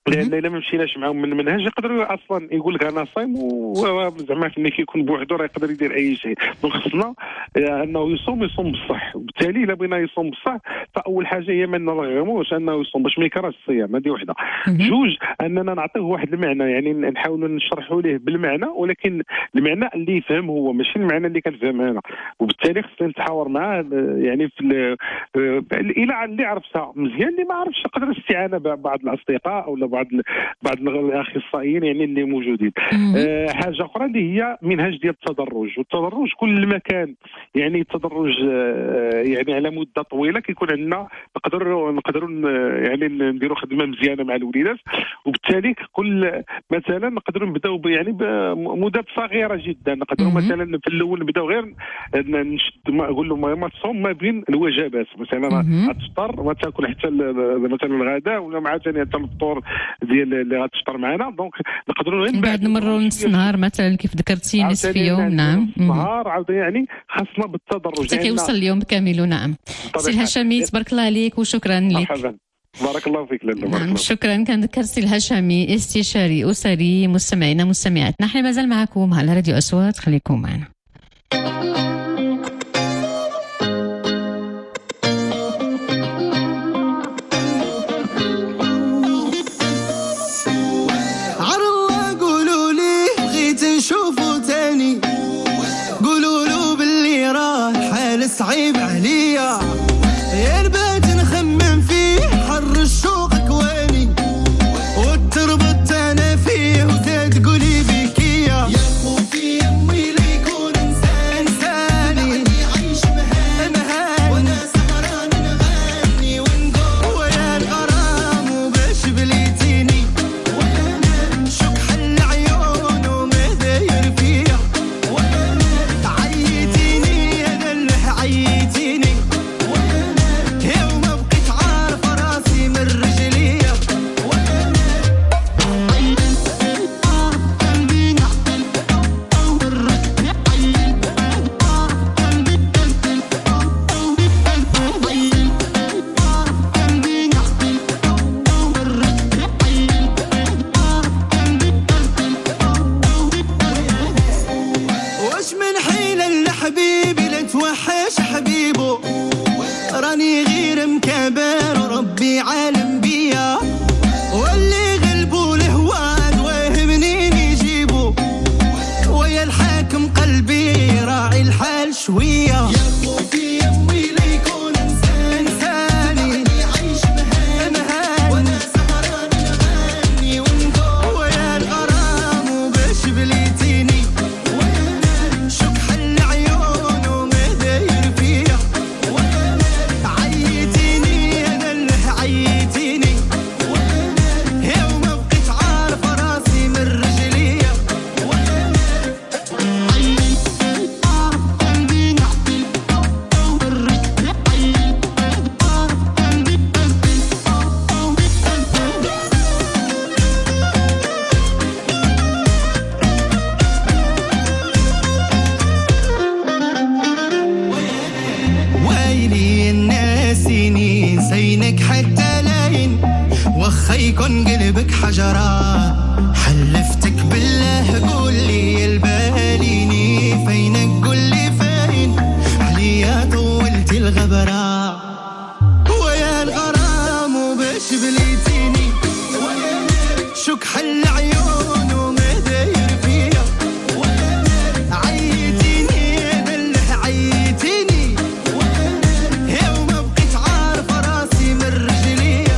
لان الا ما مشيناش معاهم من المنهج يقدروا اصلا يقول لك انا صايم وزعما ملي كيكون بوحدو راه يقدر يدير اي شيء. دونك خصنا انه يصوم يصوم بصح، وبالتالي الا بغينا يصوم بصح فاول حاجه هي ما نرغموش انه يصوم باش ما يكرهش الصيام، هذه وحده. جوج اننا نعطيه واحد المعنى، يعني نحاولوا نشرحوا ليه بالمعنى ولكن المعنى اللي يفهم هو ماشي المعنى اللي كنفهم انا، وبالتالي خصنا نتحاور معاه يعني في الى اللي عرفتها مزيان، اللي ما عرفش يقدر الاستعانه ببعض الاصدقاء او بعض بعض الاخصائيين يعني اللي موجودين. أه حاجه اخرى اللي هي منهج ديال التدرج، والتدرج كل ما كان يعني التدرج أه يعني على مده طويله كيكون عندنا نقدروا نقدروا يعني نديروا خدمه مزيانه مع الوليدات، وبالتالي كل مثلا نقدروا نبداو يعني بمدة صغيره جدا. نقدروا مثلا في الاول نبداو غير نشد نقول له ما تصوم ما بين الوجبات، مثلا غتفطر ما تاكل حتى مثلا الغداء ولا مع ثاني حتى الفطور ديال اللي غتفطر معنا. دونك نقدروا غير بعد نمروا نص نهار مثلا كيف ذكرتي نصف يوم. نعم نهار عاود يعني خاصنا بالتدرج حتى كيوصل اليوم كامل. نعم سي الهشامي تبارك الله عليك وشكرا لك. مرحبا بارك الله فيك. نعم شكرا. كان ذكر سي الهشامي استشاري اسري. مستمعينا مستمعاتنا احنا مازال معكم على راديو اصوات، خليكم معنا. صعيب عليا يا البيت نخمم فيه، حر الشوق كواني وتربط انا فيه وزاد قولي بكيا يا خوفي امي ليكون انسان انساني عيش مهان مهان وانا سهران نغني ونقول ويا الغرام وباش بليتيني وانا شك حل عيون وما داير فيا وانا عيتيني عيتيني يوم بقيت عارف راسي من رجليا وش من حيل لحبيبي لتوحش حبيبه راني غير مكابر ربي عالم بيا واللي غلبوا الهواد واه منين يجيبوا ويا الحاكم قلبي راعي الحال شويه يا خوفي امي ليكون انسان انساني عيش مهان مهان وانا سهران نغني ونقول ويا الغرام وباش بليتيني وانا شك حل عيون وما داير فيا عيتيني انا اللي عيتيني يوم بقيت عارف راسي من رجليا ويلي الناسيني زينك حتى لاين وخا يكون قلبك حجرة حلفتك بالله قول لي الباليني فينك قول لي فين عليا طولتي الغبرة ويا الغرام وباش بليتيني شك حل عيون وما داير فيا عيتيني انا اللي عيتيني يوم بقيت عارف راسي من رجليا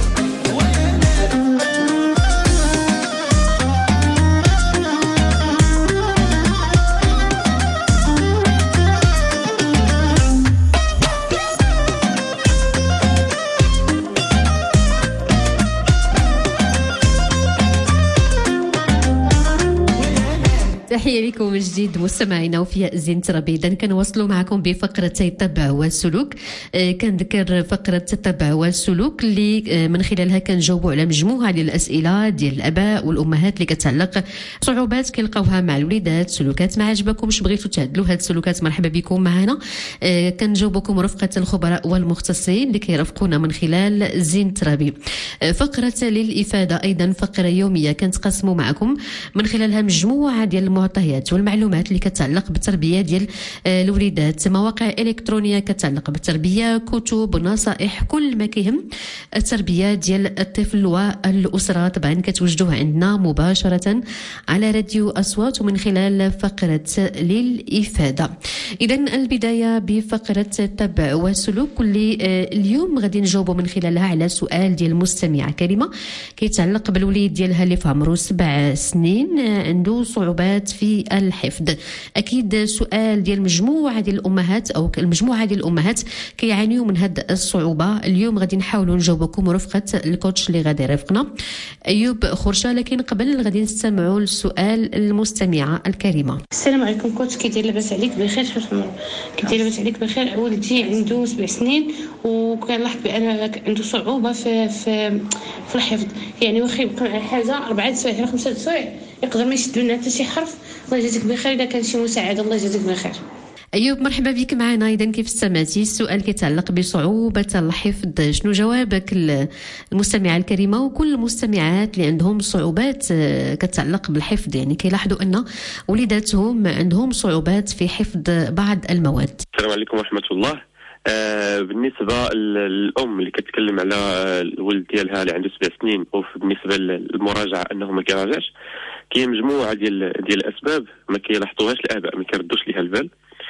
تحية لكم من جديد مستمعينا وفي زين تربي. إذا كنواصلوا معكم بفقرتي الطبع والسلوك. آه كنذكر فقرة الطبع والسلوك اللي آه من خلالها كنجاوبوا على مجموعة ديال الأسئلة ديال الآباء والأمهات اللي كتعلق صعوبات كيلقاوها مع الوليدات، سلوكات ما عجبكمش بغيتوا تعدلوا هاد السلوكات، مرحبا بكم معنا. آه كنجاوبكم رفقة الخبراء والمختصين اللي كيرافقونا من خلال زين تربي. آه فقرة للإفادة أيضا فقرة يومية كنتقاسموا معكم من خلالها مجموعة ديال المعطيات والمعلومات اللي كتعلق بالتربية ديال آه الوليدات، مواقع إلكترونية كتعلق بالتربية، كتب، نصائح، كل ما كيهم التربية ديال الطفل والأسرة طبعا كتوجدوها عندنا مباشرة على راديو أصوات ومن خلال فقرة للإفادة. إذن البداية بفقرة التبع والسلوك اللي آه اليوم غادي نجاوبوا من خلالها على سؤال ديال المستمعة كريمة كيتعلق بالوليد ديالها اللي في عمره سبع سنين آه عنده صعوبات في الحفظ. أكيد سؤال ديال مجموعة ديال الأمهات أو المجموعة ديال الأمهات كيعانيوا من هذه الصعوبة. اليوم غادي نحاولوا نجاوبكم رفقة الكوتش اللي غادي يرافقنا أيوب خرشة، لكن قبل غادي نستمعوا لسؤال المستمعة الكريمة. السلام عليكم كوتش، كي داير لاباس عليك بخير؟ شوف كي داير لاباس عليك بخير؟ ولدي عنده سبع سنين وكنلاحظ بأن عنده صعوبة في في في الحفظ، يعني واخا يبقى على حاجة أربعة سوايع ولا خمسة سوايع يقدر ما يشد لنا حتى شي حرف. الله يجازيك بخير إذا كان شي مساعدة، الله يجازيك بخير. أيوب مرحبا بك معنا. إذن كيف استمعتي السؤال كيتعلق بصعوبة الحفظ، شنو جوابك المستمعة الكريمة وكل المستمعات اللي عندهم صعوبات كتعلق بالحفظ، يعني كيلاحظوا أن وليداتهم عندهم صعوبات في حفظ بعض المواد؟ السلام عليكم ورحمة الله. آه بالنسبة للأم اللي كتكلم على الولد ديالها اللي عنده سبع سنين وبالنسبة للمراجعة أنه ما كيراجعش، كاين مجموعة ديال ديال الأسباب ما كيلاحظوهاش الآباء، ما كيردوش ليها البال.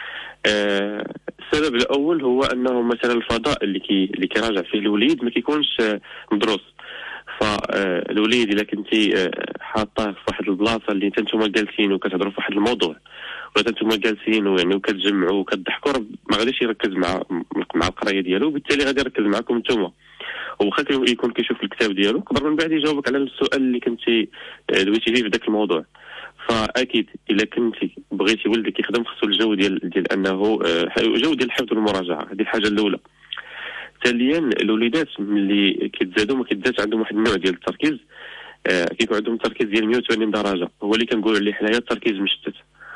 آه السبب الأول هو أنه مثلا الفضاء اللي كي اللي كيراجع فيه الوليد ما كيكونش آه مدروس. فالوليد إذا كنتي آه حاطاه في واحد البلاصة اللي نتوما جالسين وكتهضروا في واحد الموضوع ولا نتوما جالسين ويعني وكتجمعوا وكتضحكوا، ما غاديش يركز مع مع القرايه ديالو، وبالتالي غادي يركز معكم نتوما. وواخا يكون كيشوف الكتاب ديالو قبل من بعد يجاوبك على السؤال اللي كنتي دويتي فيه في ذاك الموضوع. فاكيد الا كنتي بغيتي ولدك يخدم خصو الجو ديال ديال انه جو ديال الحفظ والمراجعه، هذه الحاجه الاولى. ثانيا الوليدات ملي كيتزادوا ما كيتزادش عندهم واحد النوع ديال التركيز، آه كيكون عندهم تركيز ديال مية وثمانين درجه، هو اللي كنقولوا عليه حنايا التركيز مشتت.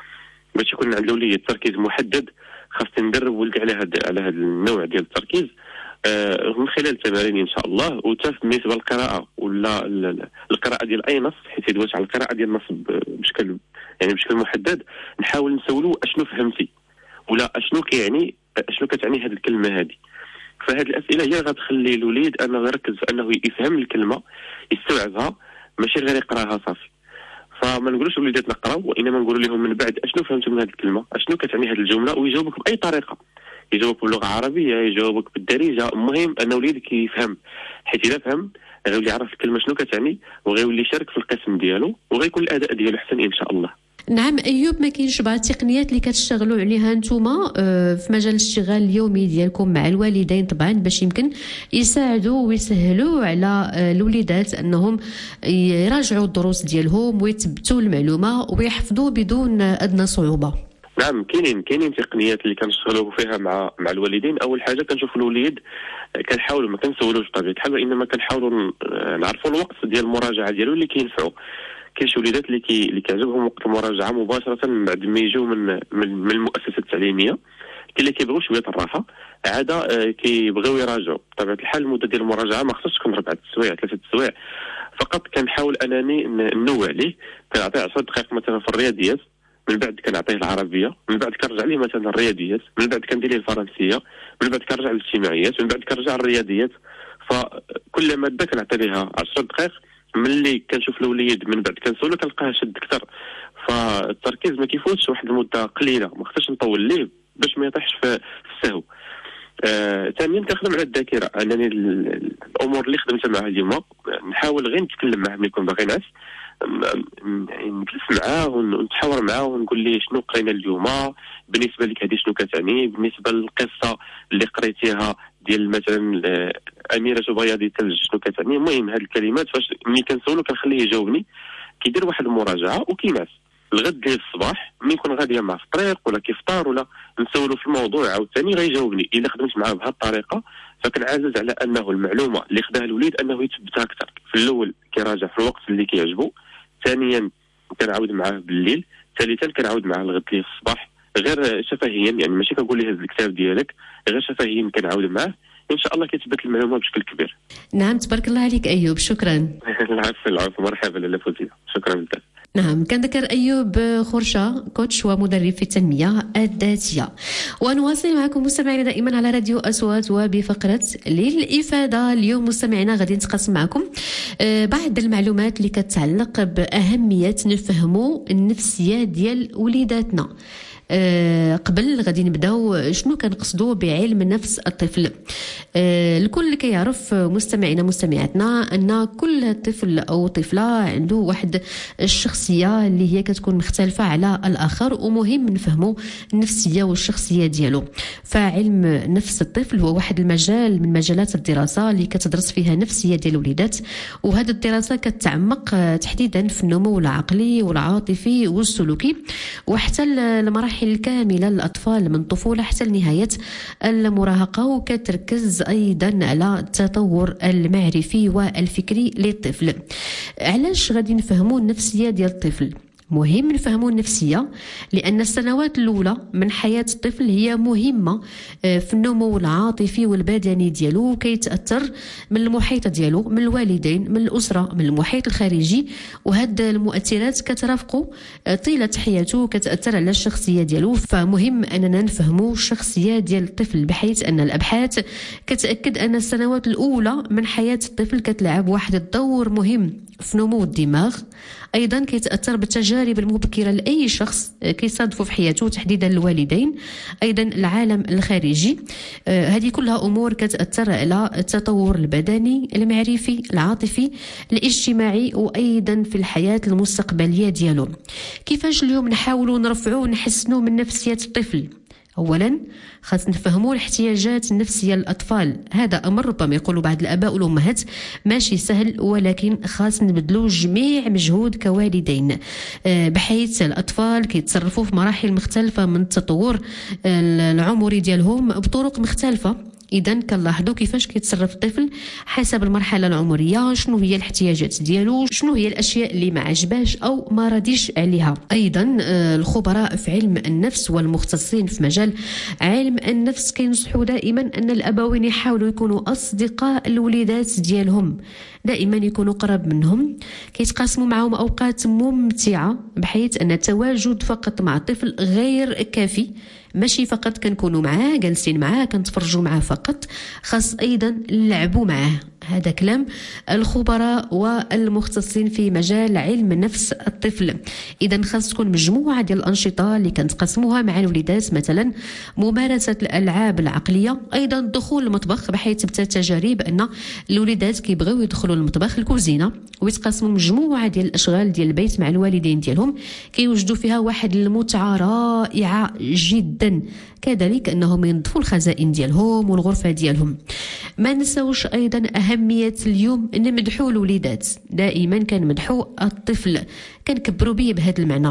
باش يكون عند الوليد تركيز محدد خاصني ندرب ولدي على هذا على هذا النوع ديال التركيز آه من خلال التمارين ان شاء الله. وتا بالنسبه للقراءه ولا القراءه ديال اي نص، حيت يدوز على القراءه ديال النص بشكل يعني بشكل محدد، نحاول نسولو اشنو فهمتي ولا اشنو كيعني اشنو كتعني هذه الكلمه هذه. فهذه الاسئله هي غتخلي الوليد انه يركز في انه يفهم الكلمه يستوعبها، ماشي غير يقراها صافي. فما نقولوش الوليدات نقراو، وانما نقول لهم من بعد اشنو فهمتوا من هذه الكلمه، اشنو كتعني هذه الجمله، ويجاوبك باي طريقه، يجاوبك باللغه العربيه، يجاوبك بالدارجه. المهم ان وليدك يفهم، حيت اذا فهم غيولي يعرف الكلمه شنو كتعني وغيولي يشارك في القسم ديالو وغيكون الاداء ديالو احسن ان شاء الله. نعم أيوب، ما كاينش بعض التقنيات اللي كتشتغلوا عليها نتوما في مجال الاشتغال اليومي ديالكم مع الوالدين طبعا باش يمكن يساعدوا ويسهلوا على الوليدات انهم يراجعوا الدروس ديالهم ويثبتوا المعلومه ويحفظوا بدون ادنى صعوبه؟ نعم كاينين كاينين تقنيات اللي كنشتغلوا فيها مع مع الوالدين. اول حاجه كنشوف الوليد كنحاولوا ما كنسولوش بطبيعه الحال، وانما كنحاولوا نعرفوا الوقت ديال المراجعه ديالو اللي كينفعوا. كاين شي وليدات اللي كي اللي كيعجبهم وقت المراجعه مباشره من بعد ما يجيو من من, من المؤسسه التعليميه، كاين اللي كيبغيو شويه الراحه عاده آه كيبغيو يراجعوا. بطبيعه الحال المده ديال المراجعه ما خصهاش تكون ربعة سوايع ثلاثه سوايع فقط. كنحاول انني ننوع ليه، كنعطيه عشر دقائق مثلا في الرياضيات، من بعد كنعطيه العربيه، من بعد كنرجع ليه مثلا الرياضيات، من بعد كندير ليه الفرنسيه، من بعد كنرجع للاجتماعيات، من بعد كنرجع للرياضيات. فكل ماده كنعطي ليها عشر دقائق. ملي كنشوف الوليد من بعد كنسولو كنلقاه شد اكثر، فالتركيز ما كيفوتش واحد المده قليله، ما خصناش نطول ليه باش ما يطيحش في السهو. ثانيا آه، كنخدم على الذاكره، انني الامور اللي خدمت معها اليوم نحاول غير نتكلم معاه ملي يكون باغي نعس، نجلس معاه ونتحاور معاه ونقول ليه شنو قرينا اليوم، بالنسبه لك هذه شنو كتعني، بالنسبه للقصه اللي قريتيها ديال مثلا اميره بياض الثلج شنو كتعني. المهم هذه الكلمات فاش ملي كنسولو كنخليه يجاوبني، كيدير واحد المراجعه وكينعس. الغد ليه الصباح ملي يكون غاديه معاه في الطريق ولا كيفطر ولا نسولو في الموضوع عاوتاني غيجاوبني. الا خدمت معاه بهذه الطريقه فكنعزز على انه المعلومه اللي خداها الوليد انه يثبتها اكثر. في الاول كيراجع في الوقت اللي كيعجبو، ثانيا كنعاود معاه بالليل، ثالثا كنعاود معاه الغد ليه الصباح، غير شفهيا يعني ماشي كنقول ليه هز الكتاب ديالك، غير شفهيا كنعاود معاه ان شاء الله كتثبت المعلومه بشكل كبير. نعم تبارك الله عليك ايوب، شكرا. العفو العفو، مرحبا لاله فوزيه، شكرا بزاف. نعم كان ذكر أيوب خرشة كوتش ومدرب في التنمية الذاتية. ونواصل معكم مستمعينا دائما على راديو أصوات وبفقرة للإفادة. اليوم مستمعينا غادي نتقاسم معكم بعض المعلومات اللي كتعلق بأهمية نفهموا النفسية ديال وليداتنا. أه قبل غادي نبداو شنو كنقصدوا بعلم نفس الطفل. أه الكل كيعرف مستمعينا مستمعاتنا ان كل طفل او طفله عنده واحد الشخصيه اللي هي كتكون مختلفه على الاخر، ومهم نفهموا النفسيه والشخصيه ديالو. فعلم نفس الطفل هو واحد المجال من مجالات الدراسه اللي كتدرس فيها النفسيه ديال الوليدات، وهذه الدراسه كتعمق تحديدا في النمو العقلي والعاطفي والسلوكي وحتى المراحل الكاملة للأطفال من الطفولة حتى لنهاية المراهقة، وكتركز أيضا على التطور المعرفي والفكري للطفل. علاش غادي نفهموا النفسية ديال الطفل؟ مهم نفهموا النفسية لأن السنوات الأولى من حياة الطفل هي مهمة في النمو العاطفي والبدني ديالو، كيتأثر من المحيط ديالو، من الوالدين، من الأسرة، من المحيط الخارجي، وهاد المؤثرات كترافقه طيلة حياته، كتأثر على الشخصية ديالو. فمهم أننا نفهموا الشخصية ديال الطفل، بحيث أن الأبحاث كتأكد أن السنوات الأولى من حياة الطفل كتلعب واحد الدور مهم في نمو الدماغ. أيضا كيتأثر بالتجارب المبكرة لأي شخص كيصادفوا في حياته، تحديدا الوالدين، أيضا العالم الخارجي. آه هذه كلها أمور كتأثر على التطور البدني، المعرفي، العاطفي، الاجتماعي، وأيضا في الحياة المستقبلية ديالو. كيفاش اليوم نحاولوا نرفعوا ونحسنوا من نفسية الطفل؟ أولا خاص نفهموا الاحتياجات النفسية للأطفال. هذا أمر ربما يقولوا بعض الآباء والأمهات ماشي سهل، ولكن خاص نبذلوا جميع مجهود كوالدين، بحيث الأطفال كيتصرفوا في مراحل مختلفة من التطور العمري ديالهم بطرق مختلفة. إذا كنلاحظوا كيفاش كيتصرف الطفل حسب المرحلة العمرية، شنو هي الاحتياجات ديالو، شنو هي الأشياء اللي ما عجباش أو ما راديش عليها. أيضا الخبراء في علم النفس والمختصين في مجال علم النفس كينصحوا دائما أن الأبوين يحاولوا يكونوا أصدقاء الوليدات ديالهم، دائما يكونوا قرب منهم، كيتقاسموا معهم أوقات ممتعة، بحيث أن التواجد فقط مع الطفل غير كافي. ماشي فقط كنكونوا معاه جالسين معاه كنتفرجوا معاه فقط، خاص ايضا نلعبوا معاه. هذا كلام الخبراء والمختصين في مجال علم نفس الطفل. اذا خاص تكون مجموعه ديال الانشطه اللي كنتقاسموها مع الوليدات، مثلا ممارسه الالعاب العقليه، ايضا دخول المطبخ، بحيث ثبتت تجارب ان الوليدات كيبغيو يدخلوا المطبخ الكوزينه ويتقاسموا مجموعه ديال الاشغال ديال البيت مع الوالدين ديالهم، كيوجدوا فيها واحد المتعه رائعه جدا. كذلك انهم ينظفوا الخزائن ديالهم والغرفه ديالهم. ما نساوش ايضا اهميه اليوم نمدحوا الوليدات، دائما كنمدحوا الطفل، كنكبروا به بهذا المعنى.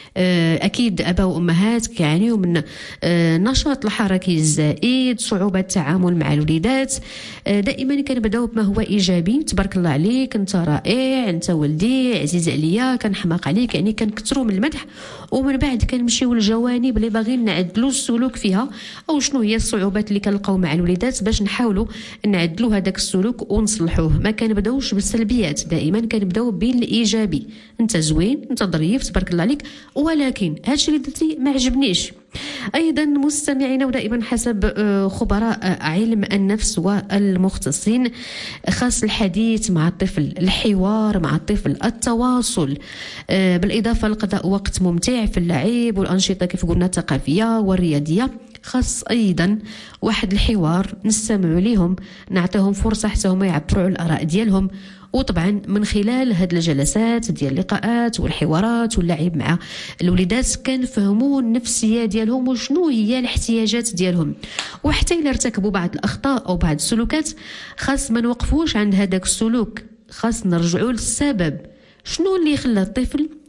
أكيد أباء وأمهات كيعانيوا من نشاط الحركي الزائد، صعوبة التعامل مع الوليدات. دائما كنبداو بما هو إيجابي، تبارك الله عليك، أنت رائع، أنت ولدي عزيز عليا، كنحماق عليك، يعني كنكثروا من المدح، ومن بعد كنمشيو للجوانب اللي باغيين نعدلوا السلوك فيها، أو شنو هي الصعوبات اللي كنلقاو مع الوليدات باش نحاولوا نعدلوا هذاك السلوك ونصلحوه. ما كنبداوش بالسلبيات، دائما كنبداو بالإيجابي، أنت زوين، أنت ظريف، تبارك الله عليك، ولكن هادشي اللي درتي ما عجبنيش. ايضا مستمعين، ودائما حسب خبراء علم النفس والمختصين، خاص الحديث مع الطفل، الحوار مع الطفل، التواصل، بالاضافه لقضاء وقت ممتع في اللعب والانشطه كيف قلنا الثقافيه والرياضيه. خاص ايضا واحد الحوار، نستمعوا ليهم، نعطيهم فرصه حتى هما يعبروا على الاراء ديالهم. وطبعا من خلال هاد الجلسات ديال اللقاءات والحوارات واللعب مع الوليدات كنفهموا النفسيه ديالهم وشنو هي الاحتياجات ديالهم. وحتى الا ارتكبوا بعض الاخطاء او بعض السلوكات، خاص ما نوقفوش عند هذاك السلوك، خاص نرجعوا للسبب، شنو اللي خلى الطفل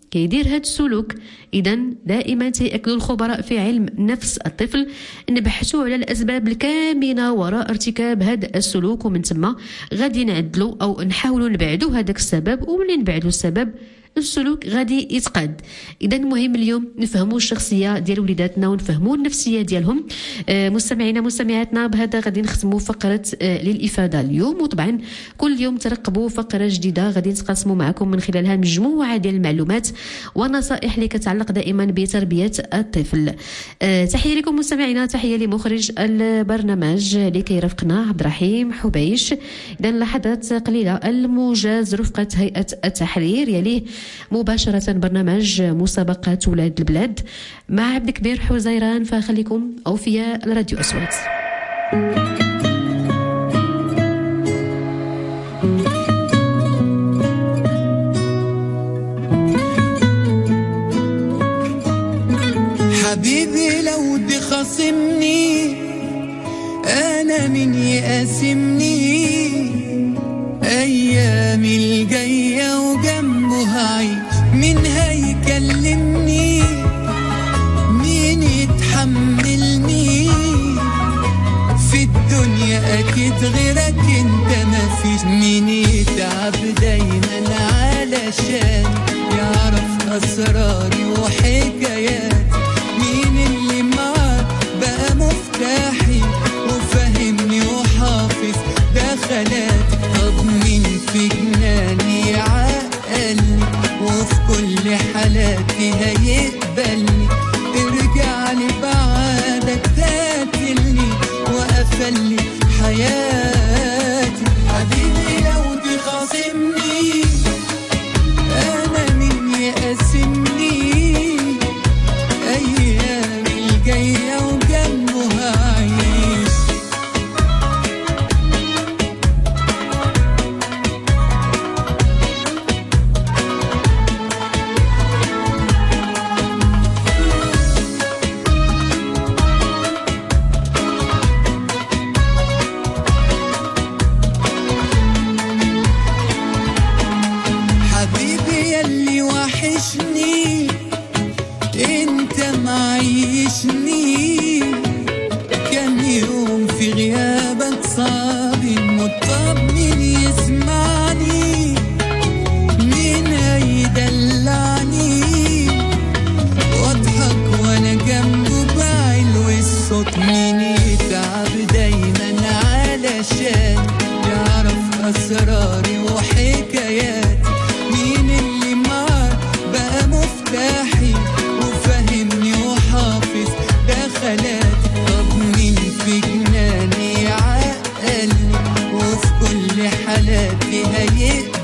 كيدير هذا السلوك. اذا دائما تيأكد الخبراء في علم نفس الطفل نبحثوا على الاسباب الكامنه وراء ارتكاب هذا السلوك، ومن ثم غادي نعدلوا او نحاولوا نبعدوا هذاك السبب، وملي نبعدوا السبب السلوك غادي يتقاد. اذا مهم اليوم نفهموا الشخصيه ديال وليداتنا ونفهموا النفسيه ديالهم. آه مستمعينا مستمعاتنا، بهذا غادي نختموا فقره آه للافاده اليوم، وطبعا كل يوم ترقبوا فقره جديده غادي نتقاسموا معكم من خلالها مجموعه ديال المعلومات ونصائح اللي كتعلق دائما بتربيه الطفل. آه تحيه لكم مستمعينا، تحيه لمخرج البرنامج اللي كيرافقنا عبد الرحيم حبيش. اذا لحظات قليله الموجز رفقه هيئه التحرير، يليه مباشرة برنامج مسابقات ولاد البلاد مع عبد الكبير حزيران، فخليكم أوفياء الراديو أصوات. حبيبي لو دي خاصمني أنا من يقاسمني، أيامي الجاية وجنبه هعيش، مين هيكلمني، مين يتحملني في الدنيا، أكيد غيرك انت مفيش، مين يتعب دايما علشان يعرف أسراري وحكاياتي، مين اللي معاك بقى مفتاحي وفهمني وحافظ دخلاتي، طب مين في جناني عقلني وفي كل حالاتي هيقبلني، ارجع لي بعدك تقتلني وقفلي حياتي. حبيبي لو دي خاصمني انا مين يقاسمني، ايامي الجايه وجنبه هعيش. حبيبي يلي وحشني انت معيشني، كان يوم في غيابك صعب الموت، طب مين يسمعني، مين هيدلعني واضحك وانا جنبه بعلو الصوت، مين يتعب دايما علشان يعرف اسراري وحكاياتي، مين اللي معاك بقى مفتاحي وفهمني وحافظ دخلاتي، طب مين في جناني عقلني وفي كل حالاتي هيقبلني،